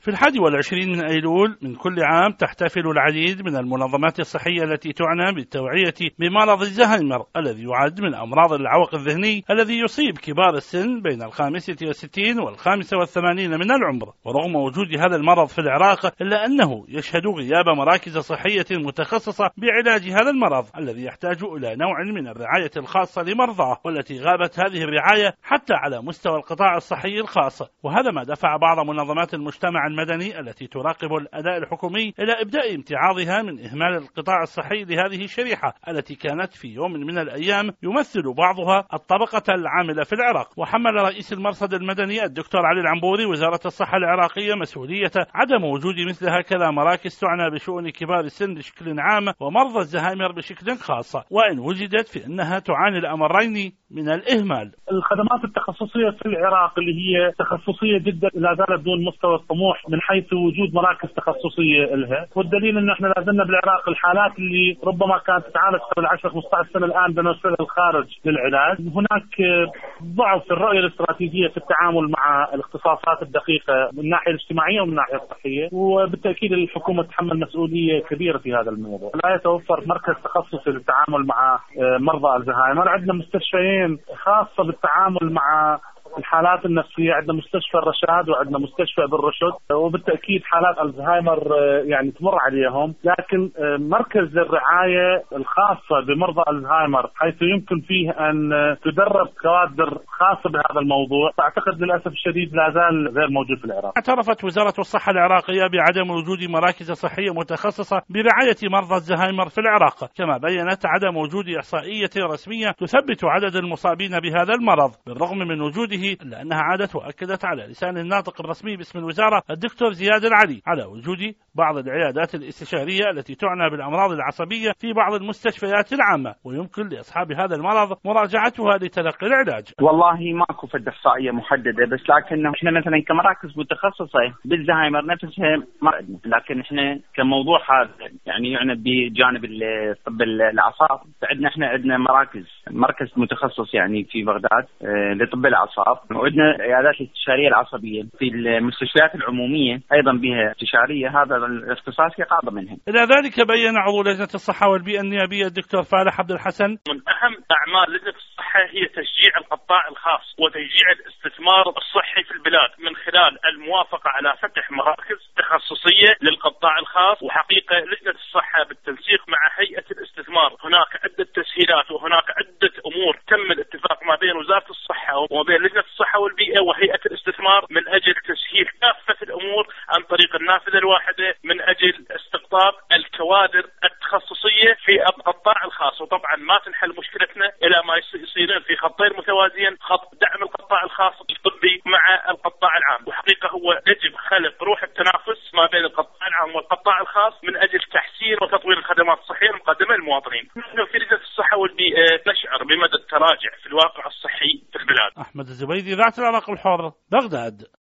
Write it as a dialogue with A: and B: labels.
A: في 21 من أيلول من كل عام تحتفل العديد من المنظمات الصحية التي تعنى بالتوعية بمرض الزهايمر الذي يعد من أمراض العوق الذهني الذي يصيب كبار السن بين 65 و85 من العمر. ورغم وجود هذا المرض في العراق إلا أنه يشهد غياب مراكز صحية متخصصة بعلاج هذا المرض الذي يحتاج إلى نوع من الرعاية الخاصة لمرضاه، والتي غابت هذه الرعاية حتى على مستوى القطاع الصحي الخاص. وهذا ما دفع بعض منظمات المجتمع المدني التي تراقب الأداء الحكومي إلى إبداء امتعاضها من إهمال القطاع الصحي لهذه الشريحة التي كانت في يوم من الأيام يمثل بعضها الطبقة العاملة في العراق. وحمل رئيس المرصد المدني الدكتور علي العنبوري وزارة الصحة العراقية مسؤولية عدم وجود مثل هكذا مراكز تعنى بشؤون كبار السن بشكل عام ومرضى الزهايمر بشكل خاص، وإن وجدت فإنها تعاني الأمرين من الإهمال.
B: الخدمات التخصصية في العراق اللي هي تخصصية جدا لا زالت دون مستوى الطموح من حيث وجود مراكز تخصصية لها، والدليل ان احنا لازلنا بالعراق الحالات اللي ربما كانت تتعالج قبل 10 15 سنة الآن بنرسلها الخارج للعلاج. هناك ضعف في الرؤية الاستراتيجية في التعامل مع الاختصاصات الدقيقة من الناحية الاجتماعية ومن الناحية الصحية، وبالتأكيد الحكومة تتحمل مسؤولية كبيرة في هذا الموضوع. لا يتوفر مركز تخصصي للتعامل مع مرضى الزهايمر. عندنا مستشفيين خاصة بالتعامل مع الحالات النفسية، عندنا مستشفى الرشاد وعندنا مستشفى بالرشد، وبالتأكيد حالات الزهايمر يعني تمر عليهم، لكن مركز الرعاية الخاصة بمرضى الزهايمر حيث يمكن فيه أن تدرب كوادر خاصة بهذا الموضوع، أعتقد للأسف الشديد لا زال غير موجود في العراق.
A: اعترفت وزارة الصحة العراقية بعدم وجود مراكز صحية متخصصة برعاية مرضى الزهايمر في العراق، كما بيّنت عدم وجود إحصائية رسمية تثبت عدد المصابين بهذا المرض بالرغم من وجوده، إلا أنها عادت وأكدت على لسان الناطق الرسمي باسم الوزارة الدكتور زياد العلي على وجود بعض العيادات الاستشارية التي تعنى بالأمراض العصبية في بعض المستشفيات العامة، ويمكن لأصحاب هذا المرض مراجعتها لتلقي العلاج.
C: والله ماكو فد إحصائية محددة، بس لكن احنا مثلا كمراكز متخصصة بالزهايمر نفسها ما عندنا، لكن احنا كموضوع هذا يعني بجانب طب الأعصاب عندنا مركز متخصص يعني في بغداد لطب الأعصاب، وعندنا عيادات الاستشارية العصبية في المستشفيات العمومية أيضا بها استشارية، هذا الاختصاص يقاضى منهم.
A: إلى ذلك بيّن عضو لجنة الصحة والبيئة النيابية الدكتور فالح عبد الحسن:
D: من أهم أعمال لجنة الصحة هي تشجيع القطاع الخاص وتشجيع الاستثمار الصحي في البلاد من خلال الموافقة على فتح مراكز تخصصية للقطاع الخاص. وحقيقة لجنة الصحة بالتنسيق مع هيئة الاستثمار هناك عدة تسهيلات وهناك عدة أمور تم الاتفاق ما بين وزارة الصحة وما بين لجنة الصحة والبيئة وهيئة الاستثمار من أجل تسهيل كافة الأمور عن طريق النافذة الواحدة من أجل استقطاب الكوادر التخصصية في القطاع الخاص. وطبعا ما تنحل مشكلتنا إلى ما يصيرون في خطين متوازيين، خط دعم القطاع الخاص الطبي مع القطاع العام. وحقيقة هو يجب خلق روح التنافس ما بين القطاع العام والقطاع الخاص من أجل تحسين وتطوير الخدمات الصحية المقدمة للمواطنين. نحن في لجنة الصحة والبيئة نشعر بمدى التراجع في الواقع الصحي في البلاد.
A: أحمد الزبيدي، ذات العراق الحر، بغداد.